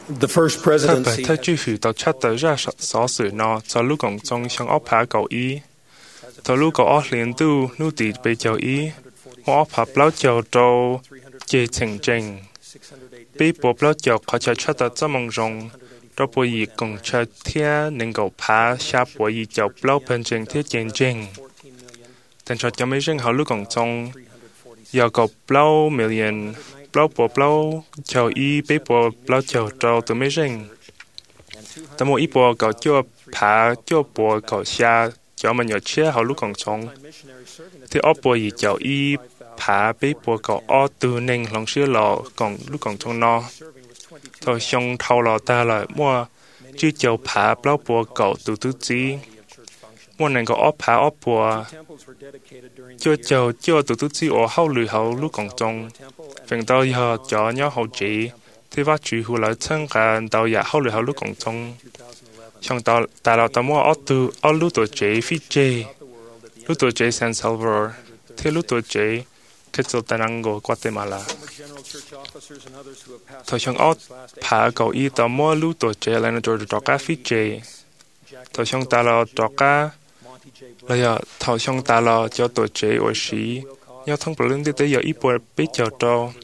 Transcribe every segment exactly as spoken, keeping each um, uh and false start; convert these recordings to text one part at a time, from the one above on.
The first ถ้า presidency เปิดถ้าชื่อหือต่อชัดแต่ราสอสื่อนอจะลูกของจงช่างอ้อผาเก่าอีต่อลูกก็อ้อเลียนตู้นู่ตีไปเจ้าอีว่าอ้อผาเปล่าเจ้าโตเจเฉิงเจงปีปัวเปล่าเจ้าเขาจะชัดแต่จะมองจงเราปวยกงชัดเทียหนึ่งกับผาชาปวยเจ้าเปล่าเป็นเจงเทียเจงเจงแต่ชัดจะไม่เร่งเขาลูกของจงอยากกับเปล่าเมียนเปล่าปัวเปล่าเจ้าอีปีปัวเปล่าเจ้าโตตัวไม่เร่งแต่โมอีปัวก็จ้วผาจ้วปัวก็ชาcho mình nhớ chia họ lúc còn sống thì ở bồi gì cho y phá bế bồi có ở từ nên lòng xưa lọ còn lúc còn sống nó thôi xong thâu lọ ta là mua chứ cho phá bao bồi có từ từ gì mua nên có ở phá ở bồi cho cho cho từ từ gì ở hậu lười hậu lúc còn sống phần tao giờ cho nhớ hậu chỉ thì vắt chịu hụt lại chân cả tao giờ hậu lười hậu lúc còn sống trong tàu tàu là tàu mua ở từ ở lúc tuổi trẻ Fiji, lúc tuổi trẻ San Salvador, thì lúc tuổi trẻ Quetzaltenango, Guatemala. Thời trong ở phá cầu y tàu mua lúc tuổi trẻ là nó rồi trọ cá Fiji. Thời trong tàu là trọ cá là giờ thời trong tàu là cho tuổi trẻ ở sĩ, nhau thông bờ lưng tới giờ ít bồi biết chờ trâu.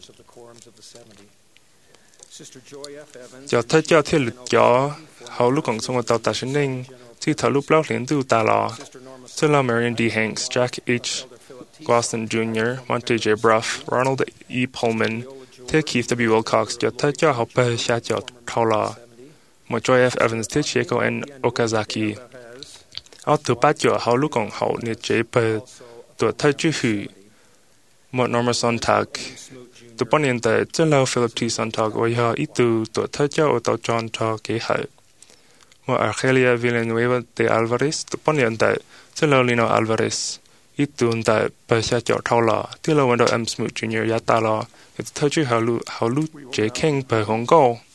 Giờ thấy cho thiết lực cho hầu lúc còn sống ở tàu tà sinh ninh, thì thảo lúc lâu liền tu tà lò. Sir Marion D. Hanks, Jack H. Glosson Junior, Monte J. Bruff, Ronald E. Pullman, thế Keith W. Wilcox, cho thấy cho học bè xa cho thảo lò. Một Joy F. Evans, thế chế cầu N. Okazaki. Ở từ bát cho hầu lúc còn hậu nhiệt chế bè tuổi thấy chữ hữu. Một Norma Sontag, từ bọn nhân tại chế lâu Philip T. Sontag, với họ ít từ tuổi thấy cho ở tàu John cho kế hậu. Một Argelia Villanueva de Alvarez, từ bọn nhân tại chế lâu Lino Alvarez, ít từ tại bè xa cho thảo lò, tí lâu Wendell M. Smoot Junior giá ta lò, ít thấy chữ hậu lũ chế khen bè hồng gâu.